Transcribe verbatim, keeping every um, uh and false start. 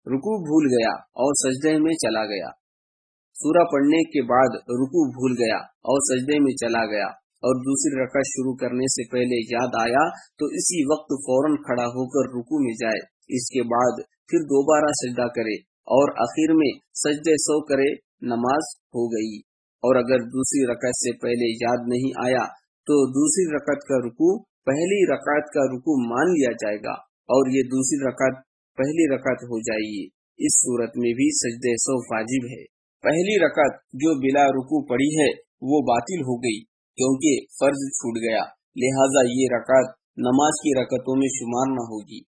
रुकू भूल गया और सजदे में चला गया। सूरा पढ़ने के बाद रुकू भूल गया और सजदे में चला गया और दूसरी रकात शुरू करने से पहले याद आया तो इसी वक्त फौरन खड़ा होकर रुकू में जाए। इसके बाद फिर दोबारा सजदा करे और आखिर में सजदे सो करे, नमाज हो गई। और अगर दूसरी रकात से पहले याद नहीं आया तो दूसरी रकात का रुकू पहली रकात का रुकू मान लिया जाएगा और ये दूसरी रकात पहली रकात हो जाएगी। इस सूरत में भी सजदे सो वाजिब है। पहली रकात जो बिला रुकू पड़ी है वो बातिल हो गई क्योंकि फर्ज छूट गया, लिहाजा ये रकात नमाज की रकातों में शुमार न होगी।